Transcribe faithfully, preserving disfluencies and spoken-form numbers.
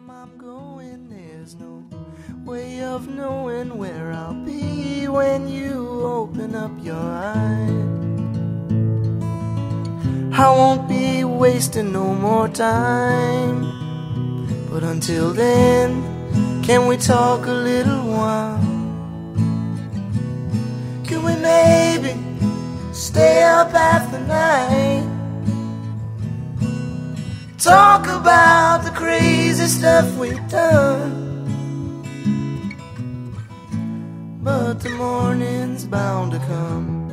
I'm going, there's no way of knowing where I'll be when you open up your eyes. I won't be wasting no more time, but until then, can we talk a little while? Can we maybe stay up half the night? Talk about the crazy stuff we've done. But the morning's bound to come.